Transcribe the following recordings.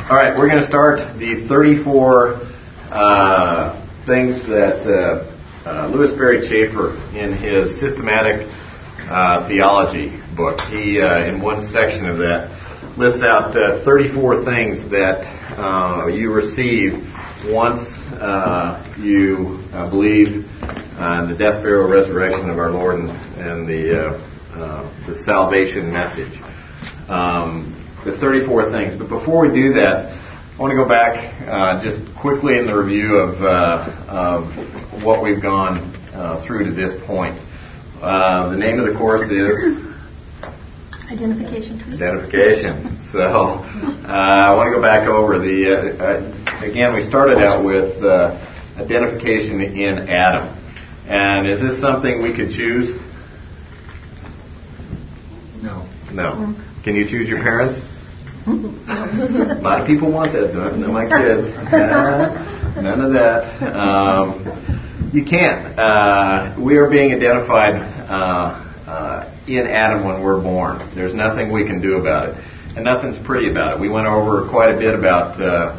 All right, we're going to start the 34 things that Louis Berry Chafer, in his systematic theology book, he in one section of that lists out 34 things that you receive once you believe in the death, burial, resurrection of our Lord and the salvation message. The 34 things. But before we do that, I want to go back just quickly in the review of what we've gone through to this point. The name of the course is Identification. Identification. So I want to go back over again, we started out with identification in Adam. And is this something we could choose? No. Can you choose your parents? A lot of people want that. No, my kids. None of that. You can't. We are being identified in Adam when we're born. There's nothing we can do about it. And nothing's pretty about it. We went over quite a bit about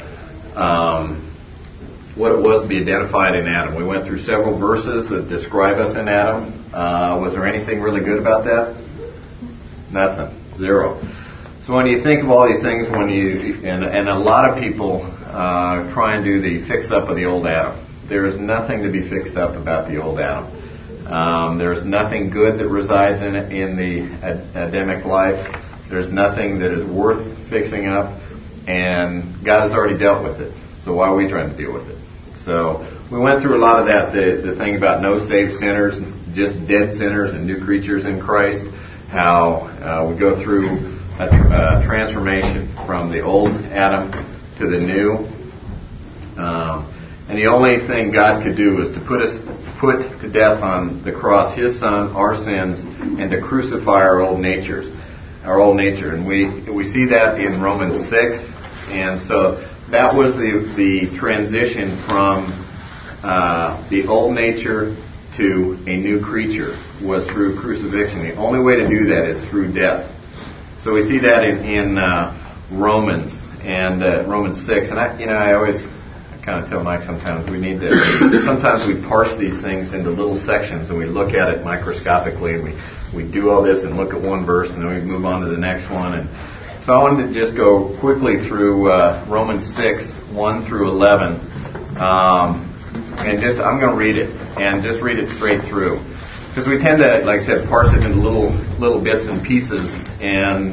what it was to be identified in Adam. We went through several verses that describe us in Adam. Was there anything really good about that? Nothing. Zero. So when you think of all these things, and a lot of people try and do the fix up of the old Adam. There is nothing to be fixed up about the old Adam. There's nothing good that resides in the Adamic life. There's nothing that is worth fixing up, and God has already dealt with it. So why are we trying to deal with it? So we went through a lot of that. The thing about no saved sinners, just dead sinners and new creatures in Christ. How we go through a transformation from the old Adam to the new. And the only thing God could do was to put to death on the cross His Son, our sins, and to crucify our old nature. And we see that in Romans 6. And so that was the transition from the old nature to a new creature, was through crucifixion. The only way to do that is through death. So we see that in Romans and Romans 6. And I always kind of tell Mike sometimes sometimes we parse these things into little sections and we look at it microscopically, and we do all this and look at one verse and then we move on to the next one. And so I wanted to just go quickly through Romans 6, 1 through 11. And I'm going to read it, and just read it straight through. Because we tend to, like I said, parse it into little bits and pieces, and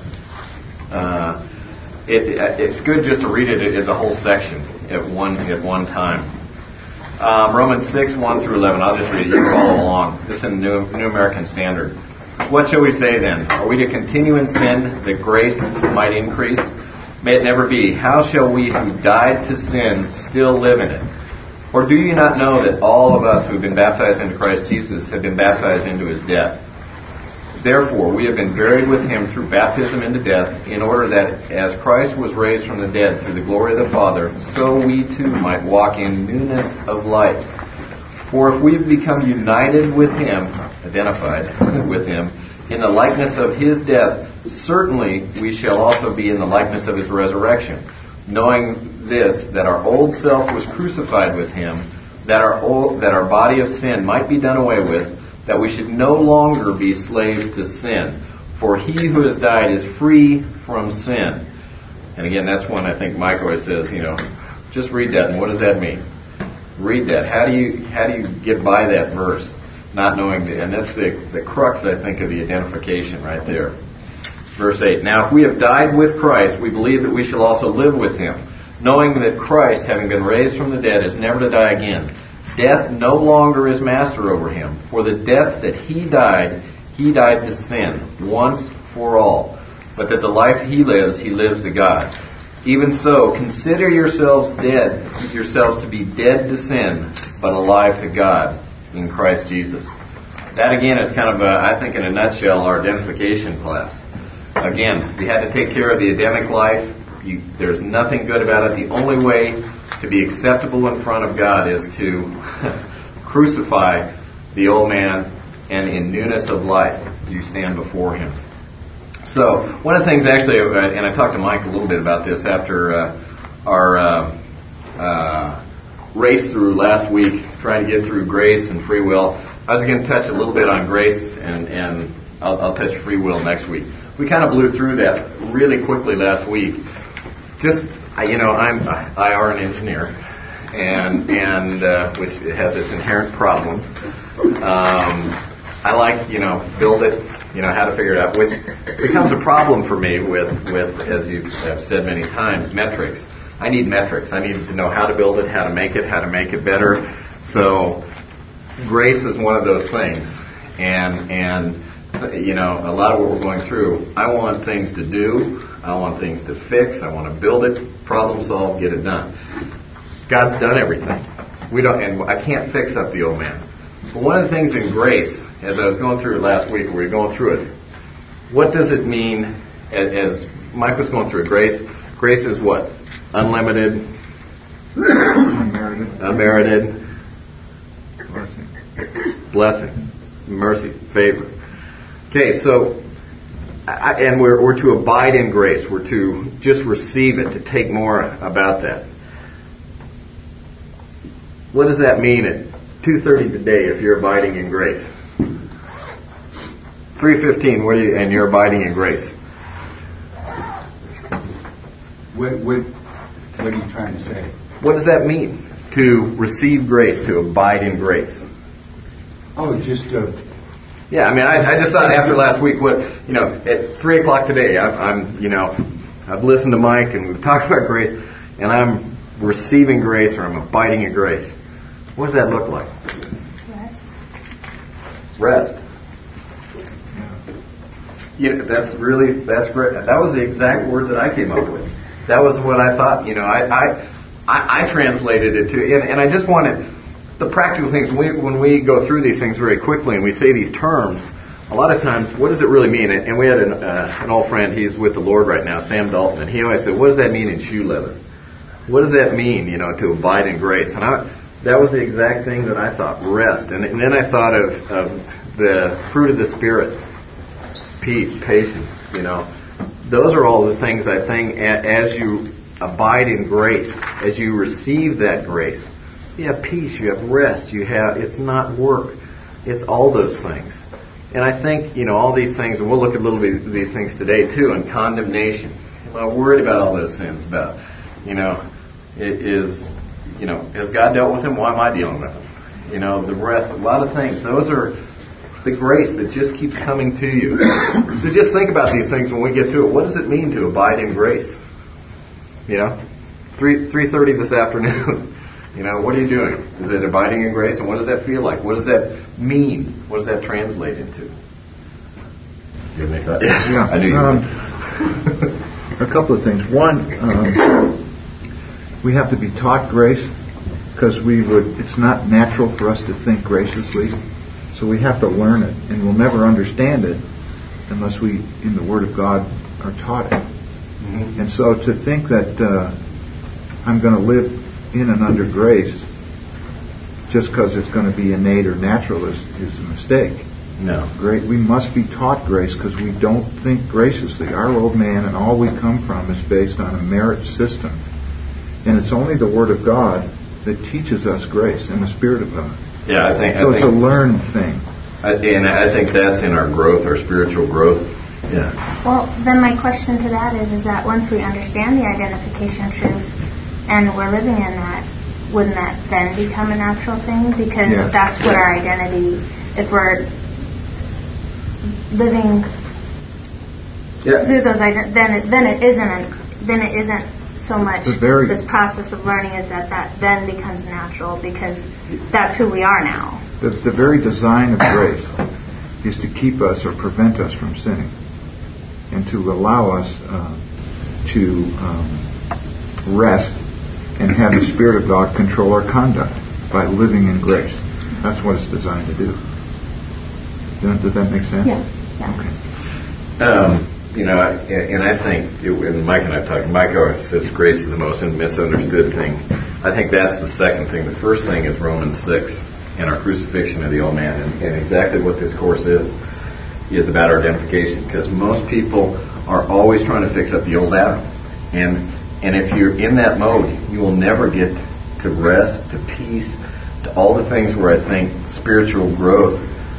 it's good just to read it as a whole section at one time. Romans 6, 1 through 11. I'll just read it. You can follow along. This is in the New American Standard. What shall we say then? Are we to continue in sin that grace might increase? May it never be. How shall we who died to sin still live in it? Or do you not know that all of us who have been baptized into Christ Jesus have been baptized into His death? Therefore, we have been buried with Him through baptism into death, in order that as Christ was raised from the dead through the glory of the Father, so we too might walk in newness of life. For if we've become united with Him, identified with Him, in the likeness of His death, certainly we shall also be in the likeness of His resurrection. Knowing this, that our old self was crucified with Him, that our body of sin might be done away with, that we should no longer be slaves to sin. For he who has died is free from sin. And again, that's one I think Mike always says, just read that, and what does that mean? Read that. How do you get by that verse, not knowing that? And that's the crux, I think, of the identification right there. Verse 8, Now if we have died with Christ, we believe that we shall also live with Him, knowing that Christ, having been raised from the dead, is never to die again. Death no longer is master over Him. For the death that He died to sin, once for all. But that the life He lives to God. Even so, consider yourselves to be dead to sin, but alive to God in Christ Jesus. That again is kind of, I think in a nutshell, our identification class. Again, we had to take care of the Adamic life. There's nothing good about it. The only way to be acceptable in front of God is to crucify the old man, and in newness of life you stand before Him. So one of the things actually, and I talked to Mike a little bit about this after our race through last week, trying to get through grace and free will. I was going to touch a little bit on grace, and I'll touch free will next week. We kind of blew through that really quickly last week. Just, I are an engineer, and which has its inherent problems. I like, build it, how to figure it out, which becomes a problem for me with as you have said many times, metrics. I need metrics. I need to know how to build it, how to make it better. So grace is one of those things. And a lot of what we're going through, I want things to do. I want things to fix. I want to build it, problem solve, get it done. God's done everything. And I can't fix up the old man. But one of the things in grace, as I was going through it last week, we were going through it, what does it mean, as Mike was going through it, grace is what? Unlimited, unmerited, blessing, mercy, favor. Okay, so, and we're to abide in grace. We're to just receive it, to take more about that. What does that mean at 2:30 today if you're abiding in grace? 3:15, and you're abiding in grace? What are you trying to say? What does that mean, to receive grace, to abide in grace? Oh, just yeah, I just thought after last week, at 3 o'clock today, I've listened to Mike and we've talked about grace, and I'm receiving grace or I'm abiding in grace. What does that look like? Rest. That's great. That was the exact word that I came up with. That was what I thought. I translated it to, and I just wanted the practical things. When we go through these things very quickly and we say these terms, a lot of times, what does it really mean? And we had an old friend. He's with the Lord right now, Sam Dalton, and he always said, "What does that mean in shoe leather? What does that mean? To abide in grace?" And that was the exact thing that I thought. Rest, and then I thought of the fruit of the Spirit, peace, patience. Those are all the things I think as you abide in grace, as you receive that grace, you have peace, you have rest, it's not work, it's all those things. And I think, all these things, and we'll look at a little bit of these things today too, and condemnation. I'm worried about all those sins, about, has God dealt with them? Why am I dealing with them? The rest, a lot of things. Those are the grace that just keeps coming to you. So just think about these things when we get to it. What does it mean to abide in grace? 3:30 this afternoon. What are you doing? Is it abiding in grace? And what does that feel like? What does that mean? What does that translate into? You have any thoughts? Yeah. I knew you would. A couple of things. One, we have to be taught grace because it's not natural for us to think graciously. So we have to learn it, and we'll never understand it unless we, in the Word of God, are taught it. Mm-hmm. And so to think that I'm going to live in and under grace just because it's going to be innate or natural is a mistake. No. We must be taught grace because we don't think graciously. Our old man and all we come from is based on a merit system. And it's only the Word of God that teaches us grace and the Spirit of God. Yeah, I think it's a learned thing. And I think that's in our growth, our spiritual growth. Yeah. Well, then my question to that is that once we understand the identification truths and we're living in that, wouldn't that then become a natural thing? Because that's what our identity, if we're living through those, then it isn't so much this process of learning, is that then becomes natural because that's who we are now. The very design of grace is to keep us or prevent us from sinning and to allow us to rest and have the Spirit of God control our conduct by living in grace. That's what it's designed to do. Does that make sense? Yeah. Okay. And I think, and Mike and I have talked, Mike says grace is the most misunderstood thing. I think that's the second thing. The first thing is Romans 6 and our crucifixion of the old man and exactly what this course is. is about our identification, because most people are always trying to fix up the old Adam. And if you're in that mode, you will never get to rest, to peace, to all the things where I think spiritual growth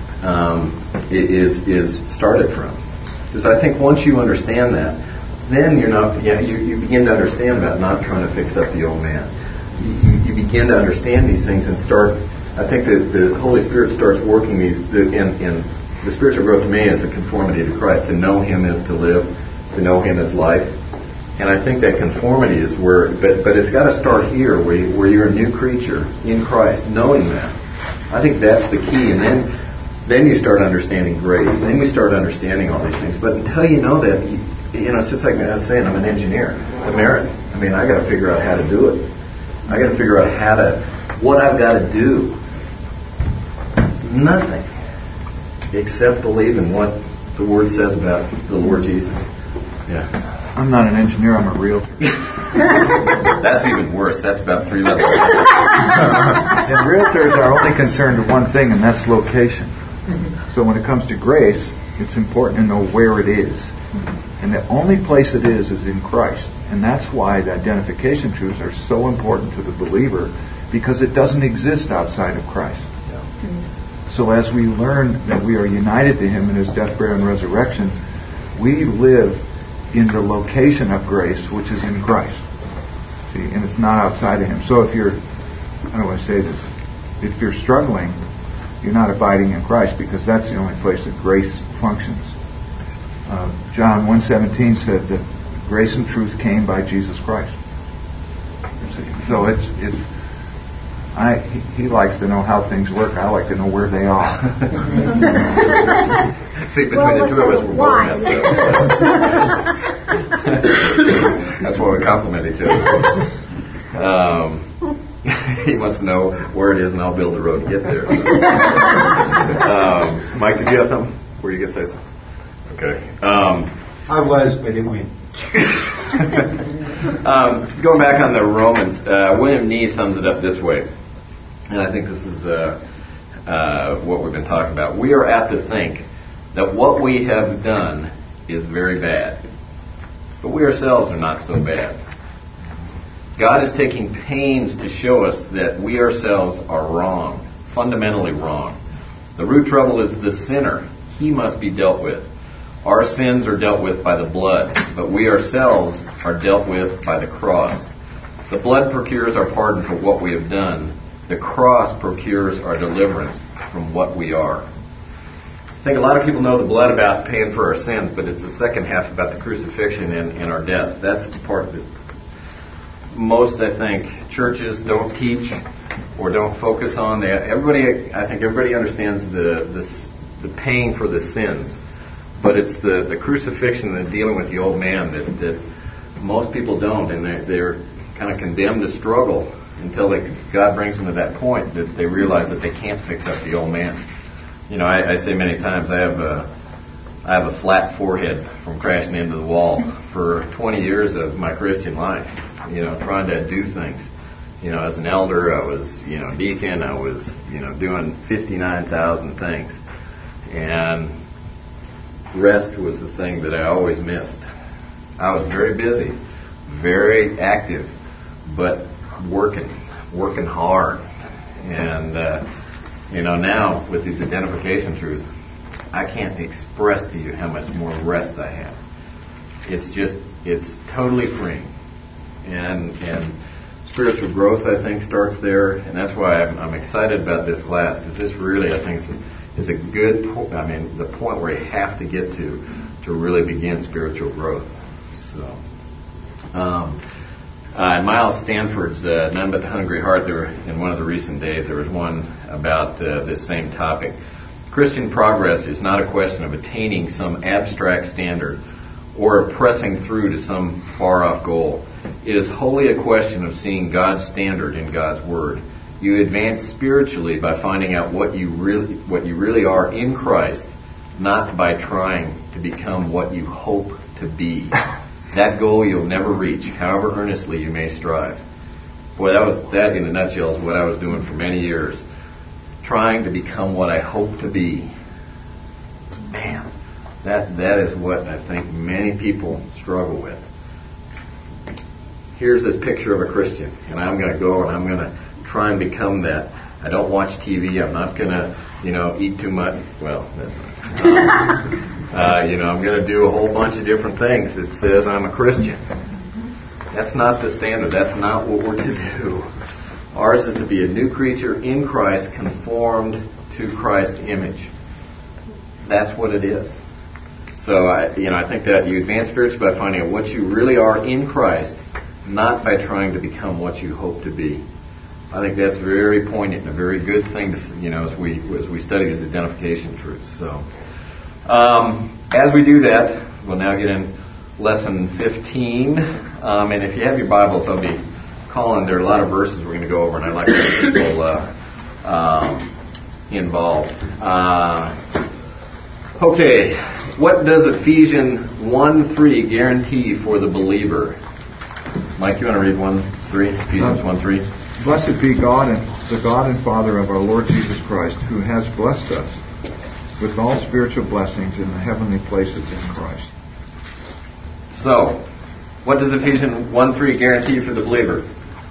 is started from. Because I think once you understand that, then you begin to understand about not trying to fix up the old man. You begin to understand these things and start. I think that the Holy Spirit starts working these. And the spiritual growth to me is a conformity to Christ. To know Him is to live. To know Him is life. And I think that conformity is where, but it's got to start here, where you're a new creature in Christ, knowing that. I think that's the key. And then you start understanding grace. And then you start understanding all these things. But until you know that, it's just like I was saying, I'm an engineer. The merit. I mean, I got to figure out how to do it. I got to figure out what I've got to do. Nothing except believe in what the Word says about the Lord Jesus. Yeah. I'm not an engineer, I'm a realtor. That's even worse. That's about 3 levels. And realtors are only concerned with one thing, and that's location. So when it comes to grace, it's important to know where it is. And the only place it is in Christ. And that's why the identification truths are so important to the believer, because it doesn't exist outside of Christ. So as we learn that we are united to Him in His death, burial, and resurrection, we live in the location of grace, which is in Christ. See, and it's not outside of Him. So if you're, how do I say this? If you're struggling, you're not abiding in Christ, because that's the only place that grace functions. John 1:17 said that grace and truth came by Jesus Christ. See? So he likes to know how things work. I like to know where they are. See, between the two of us, we're both messed up. That's why we compliment each other. He wants to know where it is, and I'll build the road to get there. Mike, did you have something? Were you going to say something? Okay. I was, but it went. Going back on the Romans, William Nee sums it up this way, and I think this is what we've been talking about. We are apt to think that what we have done is very bad, but we ourselves are not so bad. God is taking pains to show us that we ourselves are wrong, fundamentally wrong. The root trouble is the sinner. He must be dealt with. Our sins are dealt with by the blood, but we ourselves are dealt with by the cross. The blood procures our pardon for what we have done. The cross procures our deliverance from what we are. I think a lot of people know the blood about paying for our sins, but it's the second half about the crucifixion and our death. That's the part that most, I think, churches don't teach or don't focus on. I think everybody understands the paying for the sins, but it's the crucifixion and dealing with the old man that most people don't, and they're kind of condemned to struggle until God brings them to that point that they realize that they can't fix up the old man. I say many times I have a flat forehead from crashing into the wall for 20 years of my Christian life, trying to do things. As an elder, I was, deacon, I was, doing 59,000 things. And rest was the thing that I always missed. I was very busy, very active, but working hard. And, now with these identification truths, I can't express to you how much more rest I have. It's totally freeing. And spiritual growth, I think, starts there. And that's why I'm excited about this class, because this really, I think, is a good the point where you have to get to really begin spiritual growth. So, Miles Stanford's None But the Hungry Heart, in one of the recent days, there was one about this same topic. Christian progress is not a question of attaining some abstract standard or pressing through to some far-off goal. It is wholly a question of seeing God's standard in God's Word. You advance spiritually by finding out what you really are in Christ, not by trying to become what you hope to be. That goal you'll never reach, however earnestly you may strive. Boy, that in a nutshell is what I was doing for many years. Trying to become what I hope to be. Man, That is what I think many people struggle with. Here's this picture of a Christian, and I'm going to go and I'm going to try and become that. I don't watch TV. I'm not going to, eat too much. Well, that's not. I'm going to do a whole bunch of different things that says I'm a Christian. That's not the standard. That's not what we're to do. Ours is to be a new creature in Christ, conformed to Christ's image. That's what it is. So I think that you advance spiritually by finding out what you really are in Christ, not by trying to become what you hope to be. I think that's very poignant and a very good thing to, as we study these identification truths. So, as we do that, we'll now get in lesson 15. And if you have your Bibles, I'll be calling. There are a lot of verses we're going to go over, and I'd like to get people involved. Okay, what does Ephesians 1:3 guarantee for the believer? Mike, you want to read 1:3? Ephesians 1:3. Blessed be God and the God and Father of our Lord Jesus Christ, who has blessed us with all spiritual blessings in the heavenly places in Christ. So, what does Ephesians 1:3 guarantee for the believer?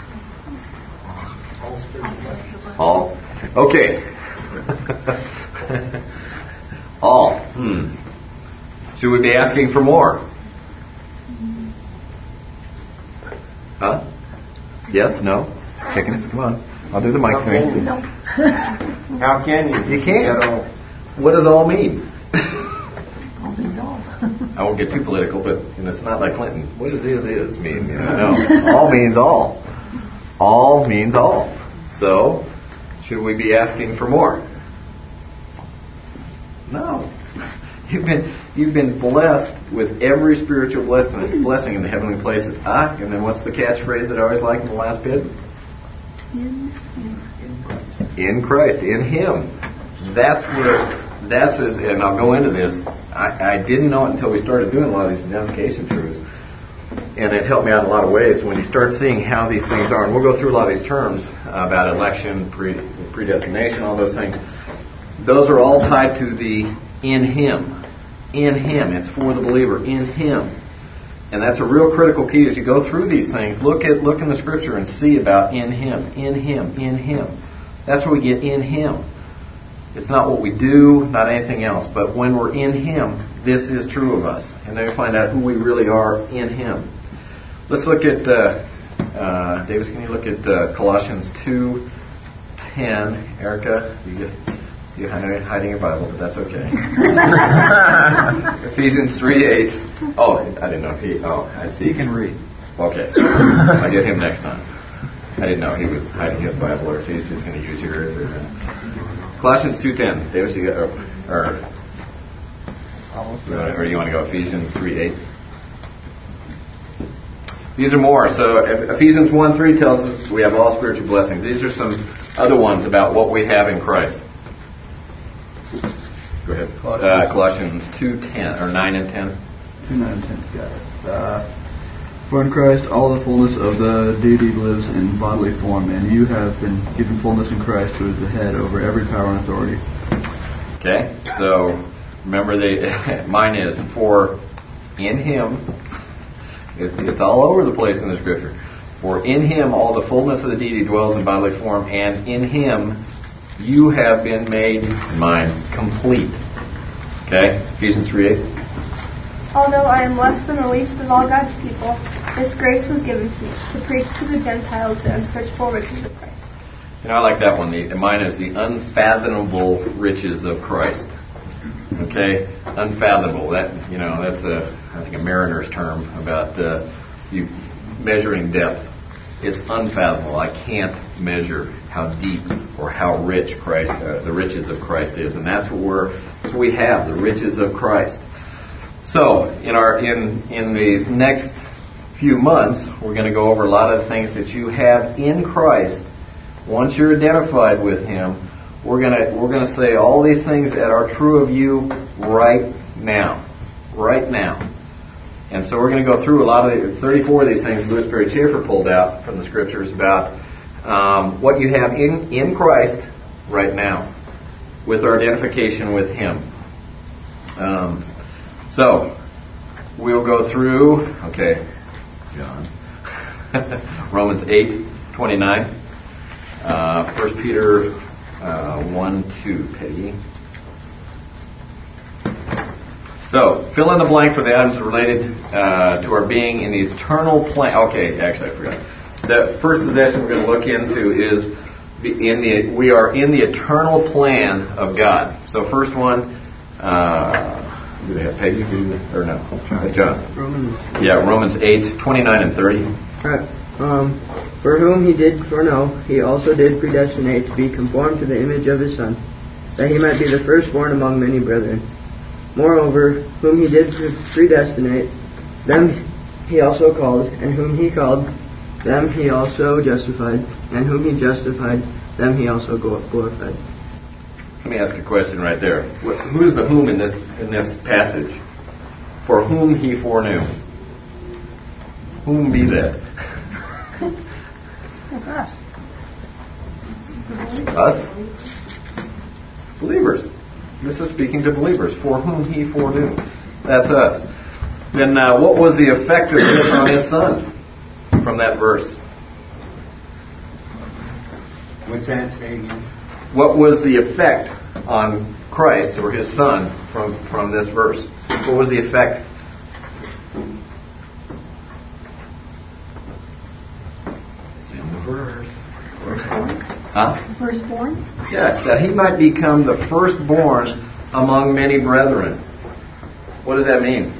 All. Okay. All. Should we be asking for more? Huh? Yes? No? Chickens? Come on. I'll do the mic thing. How can you? You can't. What does all mean? All means all. I won't get too political, but it's not like Clinton. What does is mean? No. All means all. All means all. So, should we be asking for more? No. You've been blessed with every spiritual blessing in the heavenly places. And then what's the catchphrase that I always like in the last bit? In Christ. In Him. And I'll go into this. I didn't know it until we started doing a lot of these identification truths. And it helped me out in a lot of ways when you start seeing how these things are. And we'll go through a lot of these terms about election, predestination, all those things. Those are all tied to the in Him. In Him. It's for the believer. In Him. And that's a real critical key as you go through these things. Look in the Scripture and see about in Him. In Him. In Him. That's where we get in Him. It's not what we do, not anything else. But when we're in Him, this is true of us. And then we find out who we really are in Him. Let's look at, Davis, can you look at Colossians 2:10. Erica, you're hiding your Bible, but that's okay. Ephesians 3:8. Oh, I didn't know if I see. He can read. Okay. I'll get him next time. I didn't know he was hiding his Bible or if he's just going to use yours. Colossians 2:10. Davis, you got, or you want to go Ephesians 3:8? These are more. So Ephesians 1:3 tells us we have all spiritual blessings. These are some other ones about what we have in Christ. Go ahead. Colossians 2:10 or 9 and 10. 2:9 and 10. Got it. For in Christ all the fullness of the deity lives in bodily form, and you have been given fullness in Christ, who is the head over every power and authority. Okay. So remember, mine is for in Him. It's all over the place in the Scripture. For in Him all the fullness of the deity dwells in bodily form, and in Him you have been made, mine, complete. Okay? Ephesians 3:8. Although I am less than the least of all God's people, this grace was given to me, to preach to the Gentiles the unsearchable riches of Christ. I like that one. Mine is the unfathomable riches of Christ. Okay? Unfathomable. That's I think a mariner's term about you measuring depth. It's unfathomable. I can't measure how deep or how rich Christ, the riches of Christ is, and that's what we have, the riches of Christ. So, in these next few months, we're going to go over a lot of the things that you have in Christ. Once you're identified with Him, we're going to say all these things that are true of you right now. Right now. And so we're going to go through a lot of 34 of these things Louis Perry Chafer pulled out from the Scriptures about what you have in Christ right now with our identification with Him. So, we'll go through, okay, John. Romans 8:29. 1 Peter 1:2, Peggy. So, fill in the blank for the items related to our being in the eternal plan. Okay, actually I forgot. The first possession we're going to look into is we are in the eternal plan of God. So first one, do they have Peggy? Or no? John. Romans 8:29 and 30. For whom he did foreknow, he also did predestinate to be conformed to the image of his Son, that he might be the firstborn among many brethren. Moreover, whom he did predestinate, them he also called, and whom he called, them he also justified, and whom he justified, them he also glorified. Let me ask a question right there. Who is the whom in this passage? For whom he foreknew. Whom be that? Us. Us? Believers. This is speaking to believers. For whom he foreknew. That's us. Then what was the effect of this on his Son from that verse? What's that? Say again. What was the effect on Christ or his Son from this verse? What was the effect? It's in the verse. Huh? Firstborn? Yes, that he might become the firstborn among many brethren. What does that mean?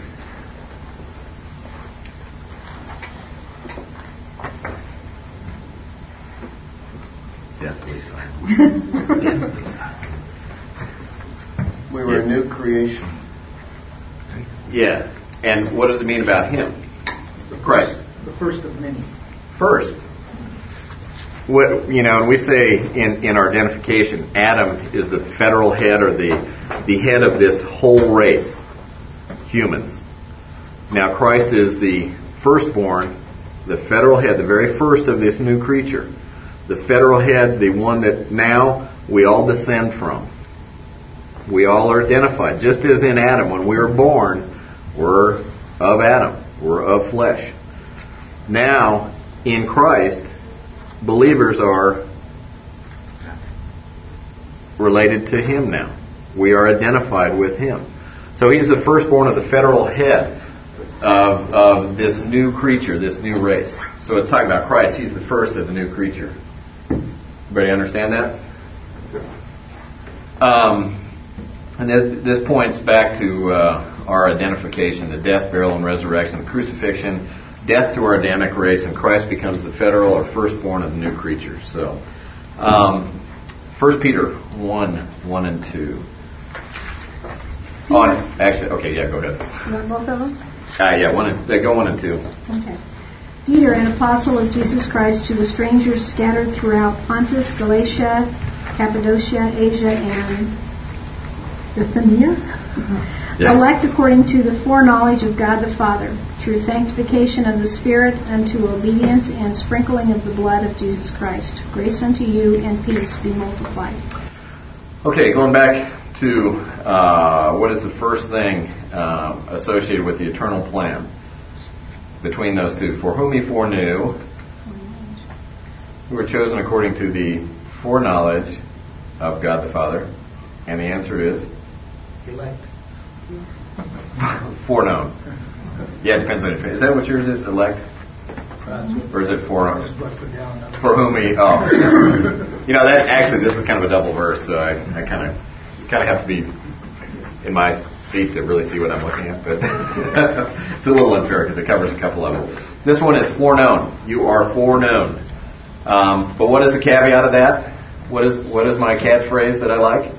Deathly silent. Deathly silent. We were a new creation. Yeah. And what does it mean about him? Christ. The first of many. First. What, and we say in our identification, Adam is the federal head or the head of this whole race, humans. Now Christ is the firstborn, the federal head, the very first of this new creature. The federal head, the one that now we all descend from. We all are identified. Just as in Adam, when we were born, we're of Adam. We're of flesh. Now, in Christ, believers are related to Him now. We are identified with Him. So He's the firstborn of the federal head of this new creature, this new race. So it's talking about Christ. He's the first of the new creature. Everybody understand that? And this points back to our identification, the death, burial, and resurrection, crucifixion, death to our Adamic race, and Christ becomes the federal or firstborn of the new creature. So, 1 Peter 1 and 2. Go ahead. You want both of them? Go 1 and 2. Okay. Peter, an apostle of Jesus Christ, to the strangers scattered throughout Pontus, Galatia, Cappadocia, Asia, and Bithynia, elect according to the foreknowledge of God the Father, through sanctification of the Spirit unto obedience and sprinkling of the blood of Jesus Christ. Grace unto you and peace be multiplied. Okay, going back to what is the first thing associated with the eternal plan between those two. For whom He foreknew, who were chosen according to the foreknowledge of God the Father. And the answer is? Elect. Foreknown. Yeah, it depends on your. Is that what yours is? Elect? Or is it foreknown? For whom He? Oh, that actually this is kind of a double verse, so I kind of have to be in my seat to really see what I'm looking at, but it's a little unfair because it covers a couple of them. This one is foreknown. You are foreknown. But what is the caveat of that? What is my catchphrase that I like?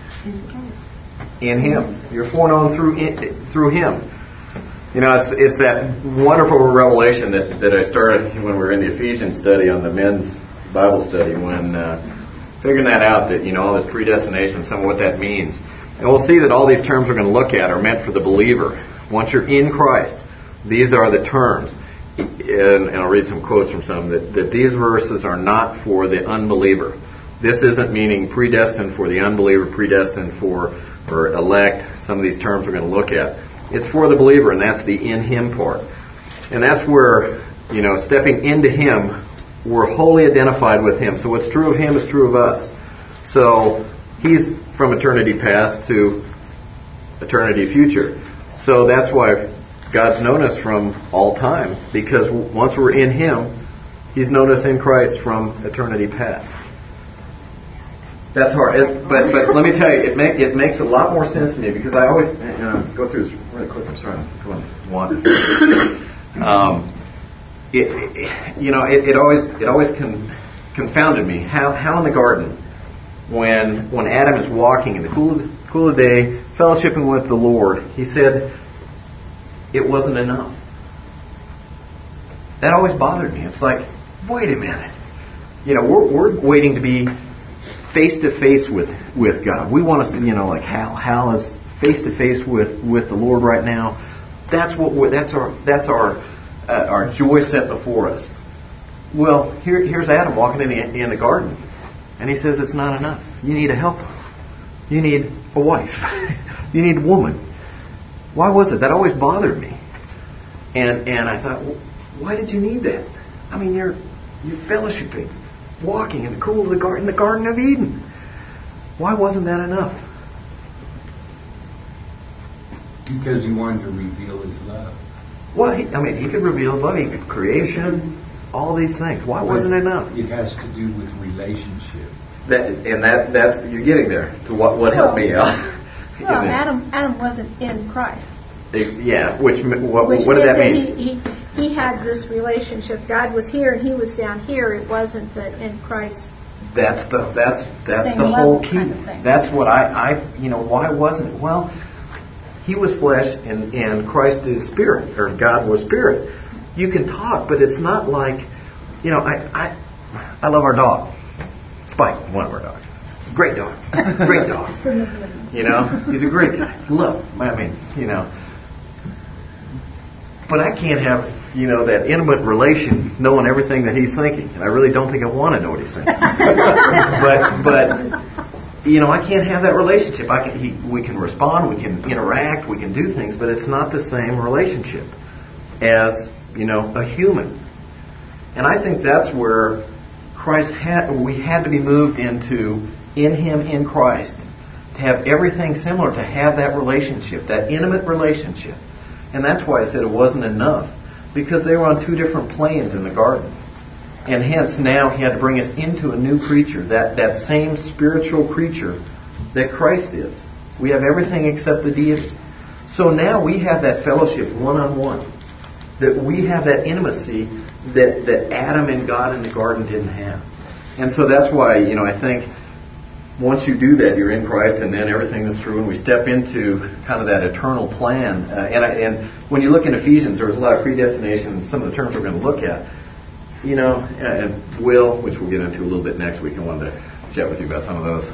In Him. You're foreknown through Him. It's that wonderful revelation that I started when we were in the Ephesians study on the men's Bible study, when figuring that out, that all this predestination, some of what that means. And we'll see that all these terms we're going to look at are meant for the believer. Once you're in Christ, these are the terms. And I'll read some quotes from some, that these verses are not for the unbeliever. This isn't meaning predestined for the unbeliever, predestined for or elect. Some of these terms we're going to look at. It's for the believer, and that's the in Him part. And that's where, stepping into Him, we're wholly identified with Him. So what's true of Him is true of us. So He's from eternity past to eternity future. So that's why God's known us from all time, because once we're in Him, He's known us in Christ from eternity past. That's hard, but let me tell you, it makes a lot more sense to me, because I always go through this really quick. I'm sorry, come on, one. It always confounded me how in the garden, when Adam is walking in the cool of the day, fellowshipping with the Lord, he said it wasn't enough. That always bothered me. It's like, wait a minute, we're waiting to be face to face with God. We want to, like Hal is face to face with the Lord right now. That's our joy set before us. Well, here's Adam walking in the garden, and he says it's not enough. You need a helper. You need a wife. You need a woman. Why was it? That always bothered me. And I thought, well, why did you need that? I mean, you're fellowshipping, walking in the cool of the Garden of Eden. Why wasn't that enough? Because He wanted to reveal His love. Well, He could reveal His love. He could creation, all these things. Why wasn't it enough? It has to do with relationship. That's you're getting there to what helped me out. Well, Adam wasn't in Christ. Yeah, what did that mean? He had this relationship. God was here and He was down here. It wasn't that in Christ. That's the whole key. Kind of thing. That's what why wasn't it? Well, He was flesh and Christ is spirit, or God was spirit. You can talk, but it's not like, I love our dog. Spike, one of our dogs. Great dog. Great dog. He's a great guy. Love him. But I can't have, that intimate relation knowing everything that he's thinking. And I really don't think I want to know what he's thinking. but I can't have that relationship. We can respond, we can interact, we can do things, but it's not the same relationship as, a human. And I think that's where we had to be moved into, in Him, in Christ, to have everything similar, to have that relationship, that intimate relationship. And that's why I said it wasn't enough, because they were on two different planes in the garden. And hence now He had to bring us into a new creature, that same spiritual creature that Christ is. We have everything except the deity. So now we have that fellowship one-on-one, that we have that intimacy that Adam and God in the garden didn't have. And so that's why, I think once you do that, you're in Christ, and then everything is true, and we step into kind of that eternal plan. And when you look in Ephesians, there was a lot of predestination, and some of the terms we're going to look at. And will, which we'll get into a little bit next week. I wanted to chat with you about some of those.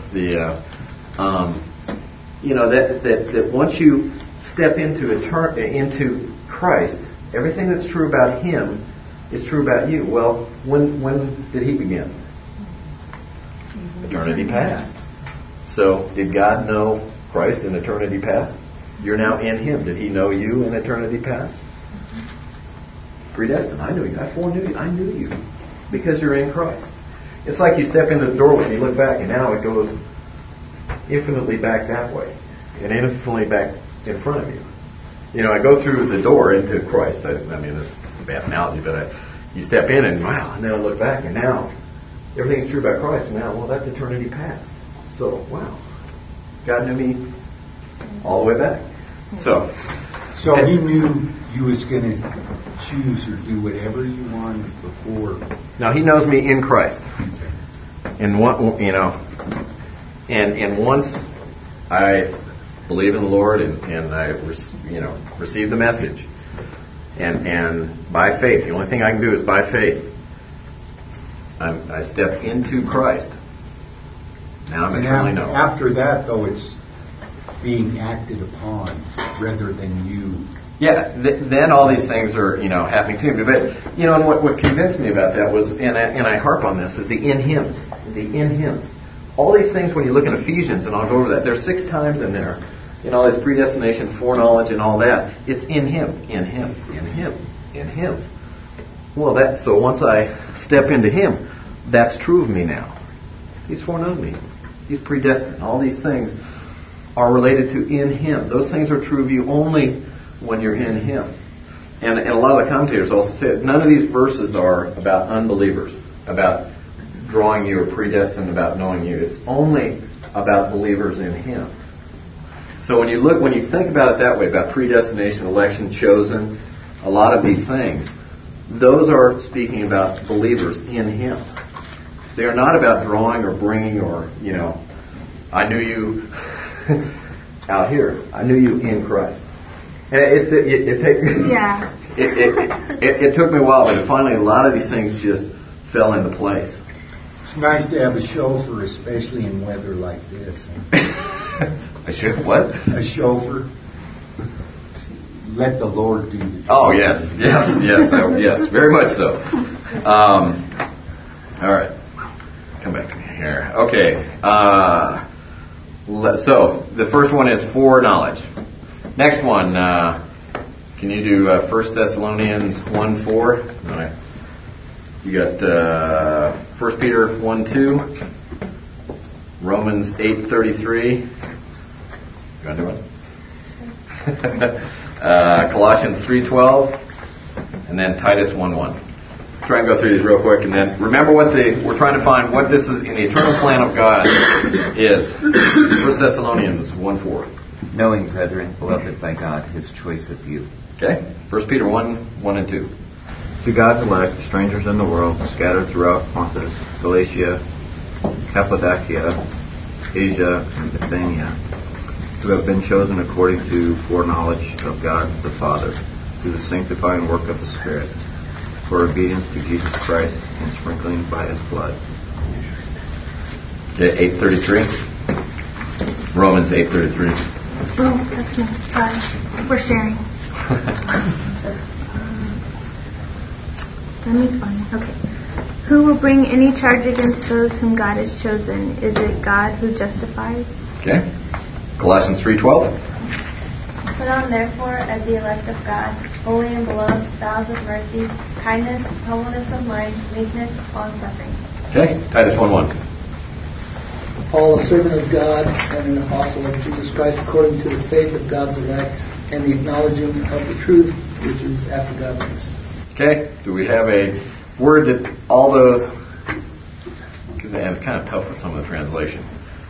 That once you step into Christ, everything that's true about Him is true about you. Well, when did He begin? Eternity past. So, did God know Christ in eternity past? You're now in Him. Did He know you in eternity past? Predestined. I knew you. I foreknew you. I knew you because you're in Christ. It's like you step into the doorway and you look back, and now it goes infinitely back that way and infinitely back in front of you. I go through the door into Christ. This is a bad analogy, but you step in and wow, and then I look back, and now everything's true about Christ. Now, well, that's eternity past. So, wow, God knew me all the way back. So He knew you was going to choose or do whatever you wanted before. Now He knows me in Christ, and and once I believe in the Lord and I receive the message, and by faith, the only thing I can do is by faith. I step into Christ. Now I'm eternally known. After that, though, it's being acted upon rather than you. Yeah, then all these things are happening to me. But and what convinced me about that was, and I harp on this, is the in Hymns. The in Hymns. All these things, when you look in Ephesians, and I'll go over that, there's 6 times in there This predestination, foreknowledge, and all that. It's in Him, in Him, in Him, in Him. Well, so once I step into Him, that's true of me now. He's foreknown me. He's predestined. All these things are related to in Him. Those things are true of you only when you're in Him. And a lot of the commentators also say none of these verses are about unbelievers, about drawing you or predestined, about knowing you. It's only about believers in Him. So when you think about it that way, about predestination, election, chosen, a lot of these things, those are speaking about believers in Him. They are not about drawing or bringing or, I knew you out here. I knew you in Christ. And it took me a while, but finally a lot of these things just fell into place. It's nice to have a chauffeur, especially in weather like this. What? A chauffeur. Let the Lord do the job. Oh, yes, very much so. All right. Come back to me here. Okay. So, the first one is foreknowledge. Next one, can you do 1 Thessalonians 1:4? All right. You got 1 Peter 1:2, Romans 8:33. You want to do it? Colossians 3:12, and then Titus 1:1. Try and go through these real quick, and then remember we're trying to find what this is in the eternal plan of God is. 1 Thessalonians 1:4. Knowing, brethren, beloved by God, His choice of you. Okay. 1 Peter 1:1 and 2. To God's elect, strangers in the world, scattered throughout Pontus, Galatia, Cappadocia, Asia, and Bithynia, who have been chosen according to foreknowledge of God the Father, through the sanctifying work of the Spirit, for obedience to Jesus Christ and sprinkling by His blood. Okay, 8:33. Romans 8:33. Oh, that's me. Sorry. We're sharing. Let me find it. Okay. Who will bring any charge against those whom God has chosen? Is it God who justifies? Okay. Colossians 3:12. Put on therefore as the elect of God, holy and beloved, vows of mercy, kindness, humbleness of mind, meekness, long-suffering. Okay. Titus 1:1. Paul, a servant of God and an apostle of Jesus Christ, according to the faith of God's elect and the acknowledging of the truth which is after godliness. Okay. Do we have a word that all those... Because it's kind of tough with some of the translation.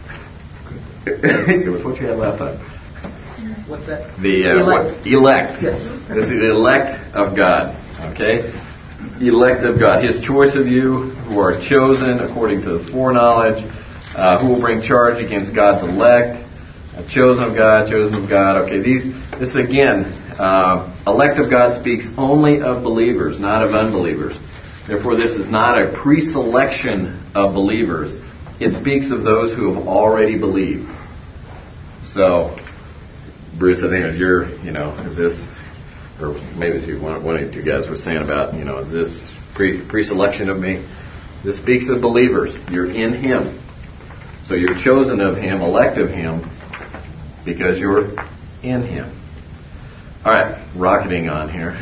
It was what you had last time. What's that? The elect. Yes. This is the elect of God. Okay? Elect of God. His choice of you who are chosen according to the foreknowledge. Who will bring charge against God's elect. Chosen of God, chosen of God. Okay, this again, elect of God speaks only of believers, not of unbelievers. Therefore, this is not a pre-selection of believers. It speaks of those who have already believed. So, Bruce, I think as you're, is this, or maybe as one of you guys were saying about, is this pre-selection of me? This speaks of believers. You're in Him. So you're chosen of Him, elect of Him, because you're in Him. All right, rocketing on here.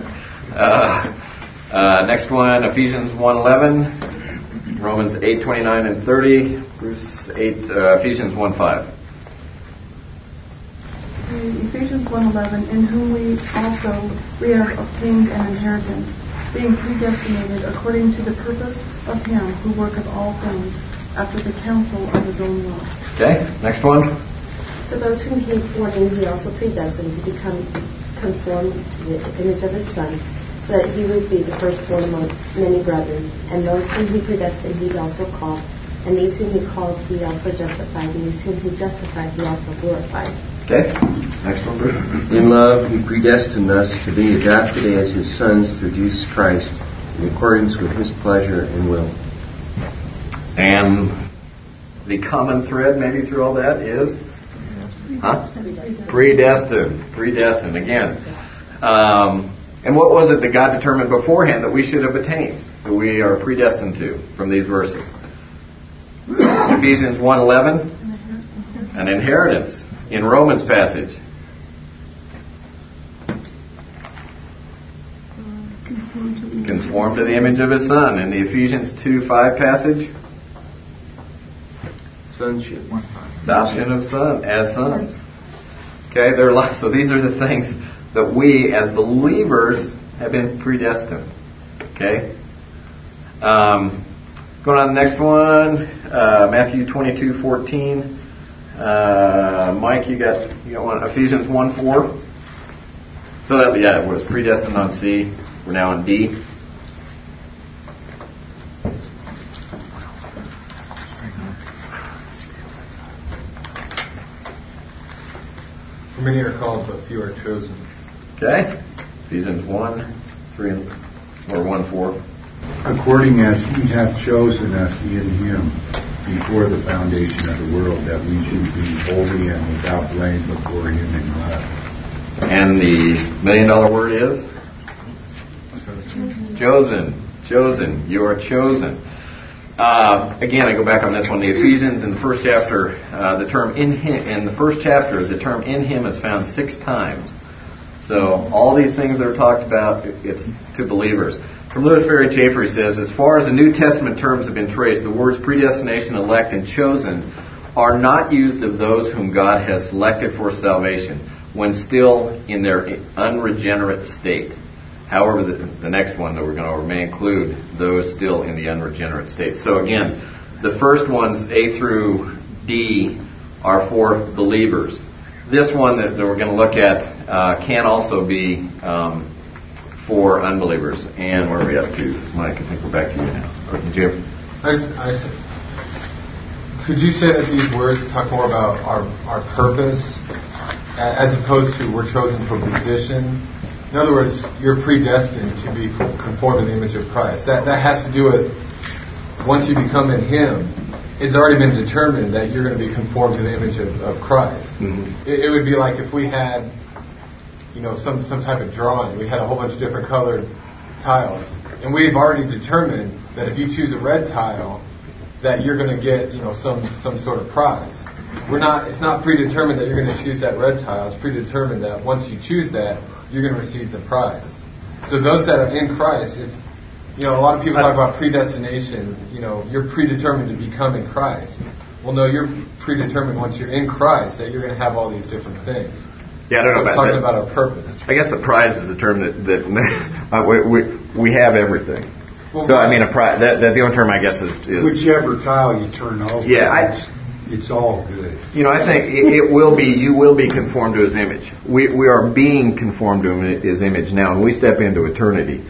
Next one, Ephesians 1:11, Romans 8:29 and 30, Bruce 8, Ephesians 1:5. Ephesians 1:11, in whom we have obtained an inheritance, being predestinated according to the purpose of Him who worketh all things after the counsel of His own will. Okay, next one. For those whom He foreknew, He also predestined to become conformed to the image of His Son, so that He would be the firstborn among many brethren. And those whom He predestined, He also called. And these whom He called, He also justified. And these whom He justified, He also glorified. Okay, next one, Bruce. In love, He predestined us to be adopted as His sons through Jesus Christ, in accordance with His pleasure and will. And the common thread maybe through all that is predestined again. And what was it that God determined beforehand that we should have attained, that we are predestined to from these verses? Ephesians 1:11, an inheritance. In Romans passage. Conform to the image of His Son. In the Ephesians 2:5 passage. Sonship. Adoption of son as sons. Okay, there are lots. So these are the things that we as believers have been predestined. Okay. Going on to the next one, Matthew 22:14. Mike, you got one. Ephesians 1:4. So that it was predestined on C. We're now on D. For many are called, but few are chosen. Okay. Ephesians 1:4. According as He hath chosen us in Him before the foundation of the world, that we should be holy and without blame before Him in love. And the $1 million word is? Chosen. Chosen. You are chosen. Again, I go back on this one. The Ephesians in the first chapter, the term in Him, in the first chapter, the term in Him is found 6 times. So all these things that are talked about, it's to believers. From Louis Ferry Chafer, he says, as far as the New Testament terms have been traced, the words predestination, elect, and chosen are not used of those whom God has selected for salvation when still in their unregenerate state. However, the next one that we're going over may include those still in the unregenerate state. So again, the first ones, A through D, are for believers. This one that we're going to look at can also be for unbelievers. And where are we up to? Mike, I think we're back to you now. Or Jim? Could you say that these words talk more about our purpose as opposed to we're chosen for position? In other words, you're predestined to be conformed to the image of Christ. That has to do with once you become in Him, it's already been determined that you're going to be conformed to the image of Christ. Mm-hmm. It would be like if we had, some type of drawing. We had a whole bunch of different colored tiles, and we've already determined that if you choose a red tile, that you're going to get, some sort of prize. It's not predetermined that you're going to choose that red tile. It's predetermined that once you choose that, you're going to receive the prize. So those that are in Christ, it's, a lot of people talk about predestination. You're predetermined to become in Christ. Well, no, you're predetermined once you're in Christ that you're going to have all these different things. Yeah, I don't know about talking about our purpose. I guess the prize is the term that we have everything. Well, so I mean, a prize. That the only term I guess is whichever tile you turn over. Yeah, it's all good. I think it will be. You will be conformed to His image. We are being conformed to His image now, and we step into eternity.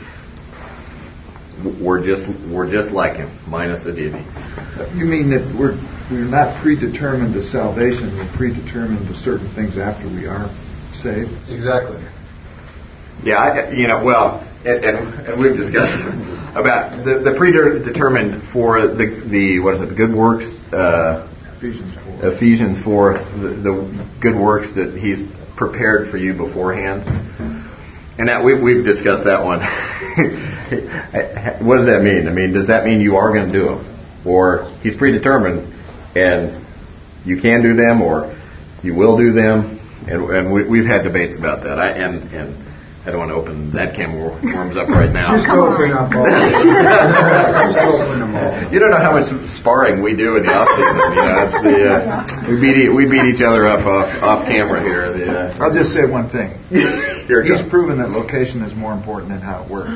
We're just like Him, minus the deity. You mean that we're not predetermined to salvation? We're predetermined to certain things after we are saved. Exactly. Yeah, and we've discussed about the predetermined for the what is it? Good works. Ephesians 4, the good works that He's prepared for you beforehand. And that we've discussed that one. What does that mean? I mean, does that mean you are going to do them? Or He's predetermined and you can do them or you will do them? And we've had debates about that. And I don't want to open that can of worms up right now. Just open up all. Just open them all. You don't know how much sparring we do in the off season. We beat each other up off camera here. I'll just say one thing. He's proven that location is more important than how it works.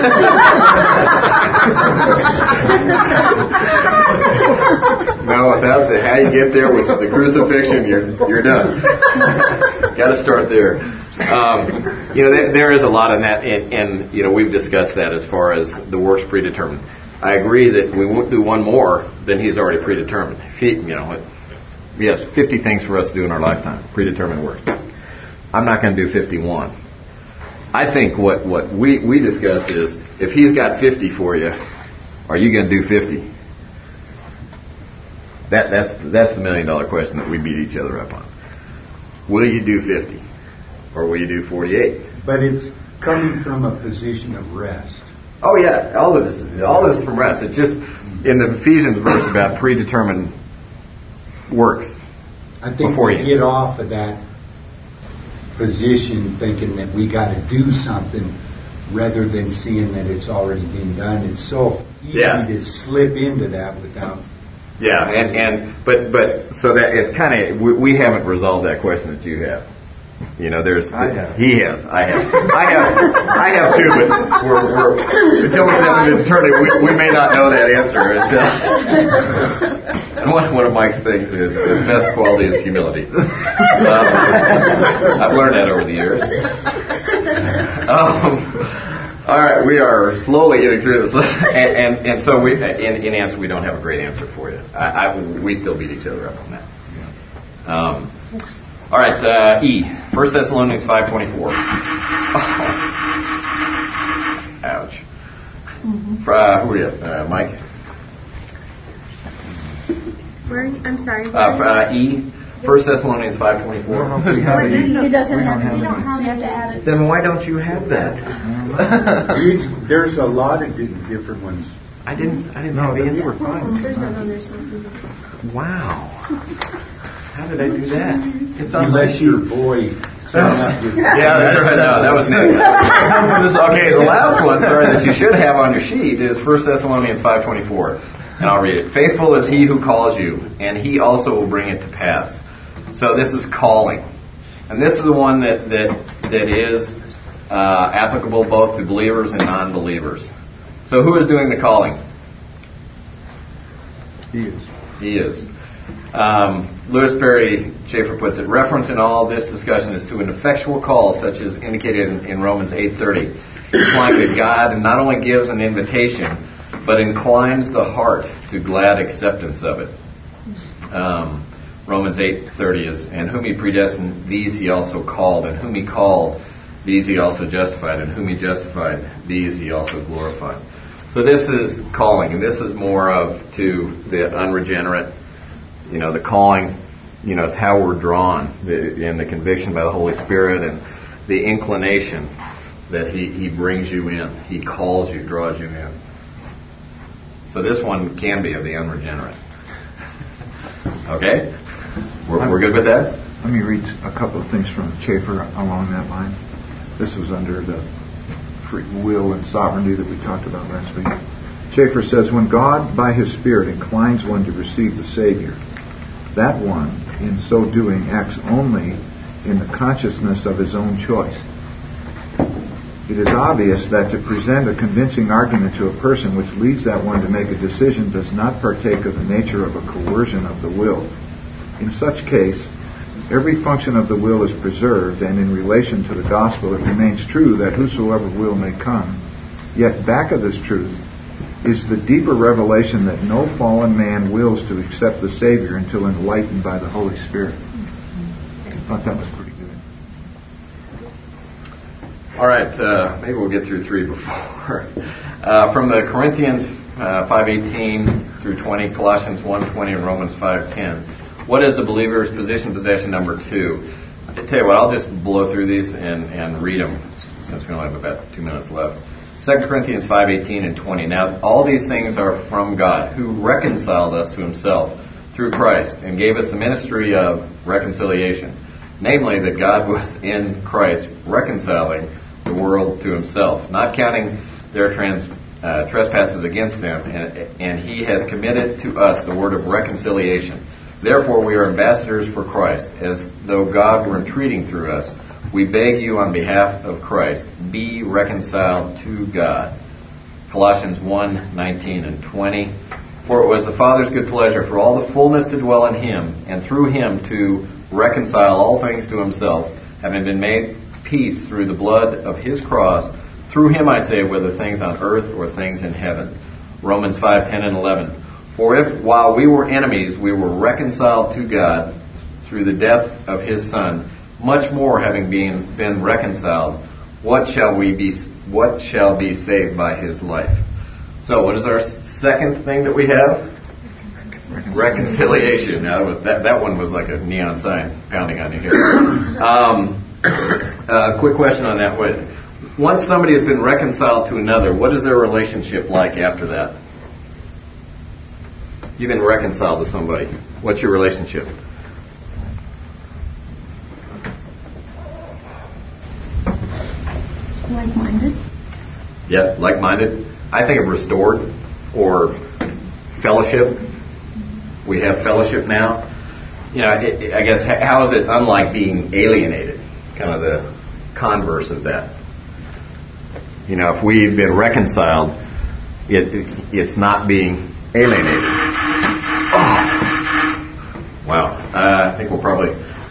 No, without how you get there, which is the crucifixion, you're done. Got to start there. There is a lot in that, and we've discussed that as far as the works predetermined. I agree that we won't do one more than He's already predetermined. He has 50 things for us to do in our lifetime, predetermined work. I'm not going to do 51. I think what we discussed is if He's got 50 for you, are you going to do 50? That's the $1 million question that we beat each other up on. Will you do 50? Or will you do 48? But it's coming from a position of rest. Oh yeah, all of this is from rest. It's just in the Ephesians verse about predetermined works. I think we get off of that position thinking that we got to do something rather than seeing that it's already been done. It's so easy to slip into that without. Yeah, but so that it kind of we haven't resolved that question that you have. You know, I have. He has. I have too. But we're until we send an attorney, we may not know that answer. And one of Mike's things is the best quality is humility. I've learned that over the years. All right, we are slowly getting through this, and so we, in answer, we don't have a great answer for you. We still beat each other up on that. All right, E. 1 Thessalonians 5:24. Oh. Ouch. Who are you, Mike? Where? I'm sorry. E. 1 Thessalonians 5:24. He doesn't have it. You don't have to add it. Then why don't you have that? There's a lot of different ones. I didn't know that. You were fine. There's another something. Wow. How did I do that? It's on Unless your boy. Yeah, that's right. No, that was Nick. Okay, the last one, that you should have on your sheet is 1 Thessalonians 5:24. And I'll read it. Faithful is he who calls you, and he also will bring it to pass. So this is calling. And this is the one that is applicable both to believers and non-believers. So who is doing the calling? He is. He is. Lewis Perry Schaeffer puts it, reference in all this discussion is to an effectual call, such as indicated in Romans 8:30, implying that God not only gives an invitation, but inclines the heart to glad acceptance of it. Romans 8:30 is, and whom he predestined, these he also called, and whom he called, these he also justified, and whom he justified, these he also glorified. So this is calling, and this is more of to the unregenerate. You know, the calling, it's how we're drawn, and the conviction by the Holy Spirit, and the inclination that He brings you in. He calls you, draws you in. So this one can be of the unregenerate. Okay? We're good with that? Let me read a couple of things from Schaeffer along that line. This was under the free will and sovereignty that we talked about last week. Schaeffer says, when God, by His Spirit, inclines one to receive the Savior, that one, in so doing, acts only in the consciousness of his own choice. It is obvious that to present a convincing argument to a person which leads that one to make a decision does not partake of the nature of a coercion of the will. In such case, every function of the will is preserved, and in relation to the gospel it remains true that whosoever will may come. Yet back of this truth is the deeper revelation that no fallen man wills to accept the Savior until enlightened by the Holy Spirit. I thought that was pretty good. All right, maybe we'll get through 3 before. From the Corinthians 5:18 through 20, Colossians 1:20, and Romans 5:10. What is the believer's position, possession number 2? I tell you what, I'll just blow through these and read them since we only have about 2 minutes left. 2 Corinthians 5:18 and 20. Now, all these things are from God, who reconciled us to Himself through Christ and gave us the ministry of reconciliation. Namely, that God was in Christ reconciling the world to Himself, not counting their trespasses against them, and He has committed to us the word of reconciliation. Therefore, we are ambassadors for Christ, as though God were entreating through us. We beg you on behalf of Christ, be reconciled to God. Colossians 1:19 and 20. For it was the Father's good pleasure for all the fullness to dwell in Him, and through Him to reconcile all things to Himself, having been made peace through the blood of His cross. Through Him, I say, whether things on earth or things in heaven. Romans 5:10 and 11. For if, while we were enemies, we were reconciled to God through the death of His Son, much more, having been reconciled, what shall be saved by His life? So, what is our second thing that we have? Reconciliation. Now, that one was like a neon sign pounding on your head. Quick question on that one. Once somebody has been reconciled to another, what is their relationship like after that? You've been reconciled to somebody. What's your relationship? Like-minded. Yeah, like-minded. I think of restored or fellowship. We have fellowship now. I guess, how is it unlike being alienated? Kind of the converse of that. If we've been reconciled, it's not being alienated. Oh. Wow. I think we'll probably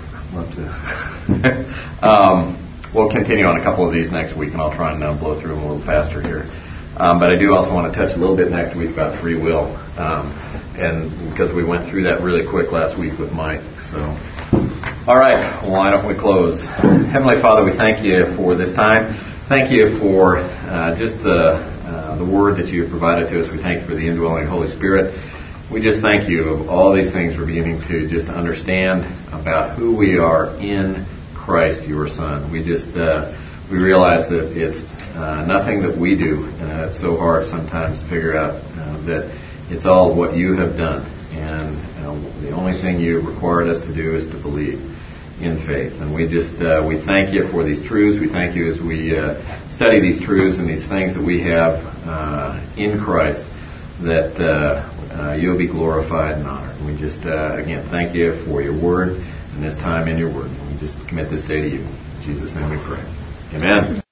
we'll continue on a couple of these next week, and I'll try and blow through them a little faster here. But I do also want to touch a little bit next week about free will, and because we went through that really quick last week with Mike. So, all right, why don't we close? Heavenly Father, we thank you for this time. Thank you for just the word that you have provided to us. We thank you for the indwelling Holy Spirit. We just thank you of all these things we're beginning to just understand about who we are in Christ, your Son. We just we realize that it's nothing that we do, and it's so hard sometimes to figure out that it's all what you have done, and the only thing you required us to do is to believe in faith. And we just we thank you for these truths. We thank you as we study these truths and these things that we have in Christ, that you'll be glorified and honored. And we just again thank you for your word and this time in your word. And we just commit this day to you. In Jesus' name we pray. Amen.